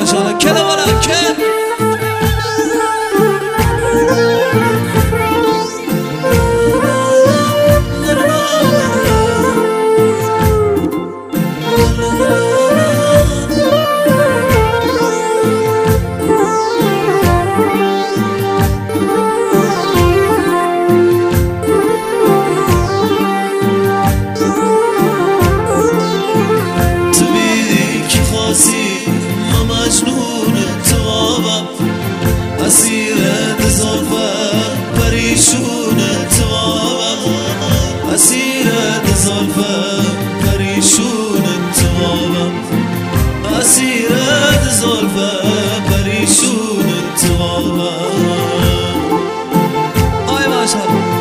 ماشاءالله کله بالا که اسیر زلفت پریشون توام اسیر زلفت پریشون توام اسیر زلفت پریشون توام آی ماشاءالله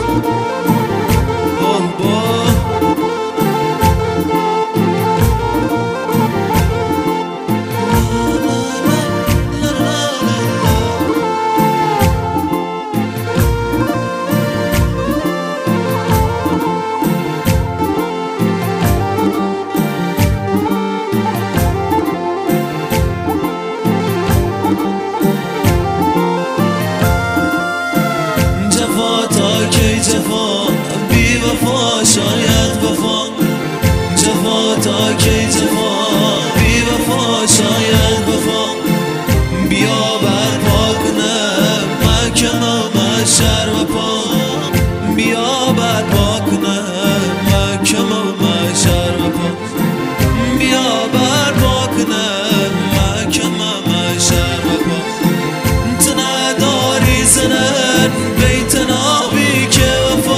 جفا بی وفا شاید وفا جفا تا کی جفا بی وفا شاید وفا بیا برپا کنم محکم و محشر و پا بیا برپا کنم محکم و محشر و پا بیا برپا کنم محکم و محشر و پا تو نداری زنن بیت نابی که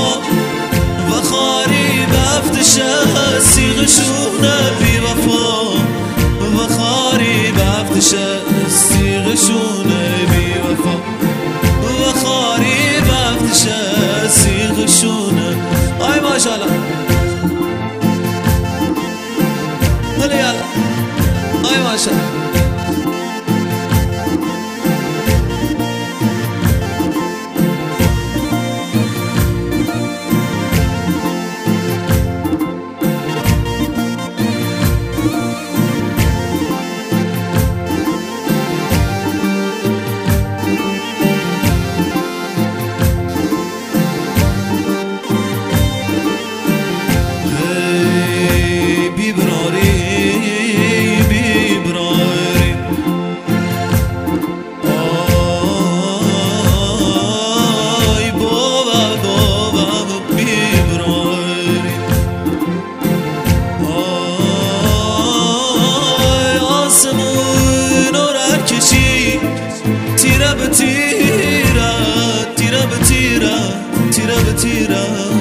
سیغشونه بی وفا و خاری بفتشه سیغشونه بی وفا و خاری بفتشه سیغشونه آی ماشاءالله هلی یالا آی ماشاءالله تیره به تیره تیره به تیره تیره به تیره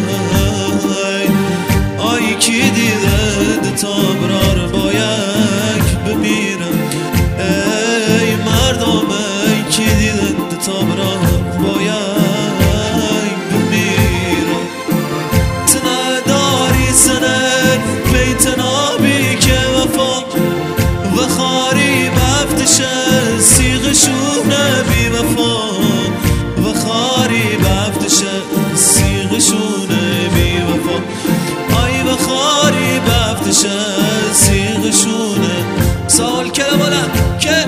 آی کی دیده تابرار باید بمیرم ای مردم ای کی دیده تابرار باید بمیرم تو نداری سنن بیت نابی که وفا و خاری بفتشه سیغشونه بی وفا و خاری بفتشه سیغشونه بی وفا آی و خاری بفتشه سیغشونه سال که بلند که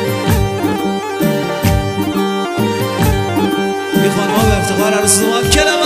خانم‌ها به افتخار عروس اومد کلم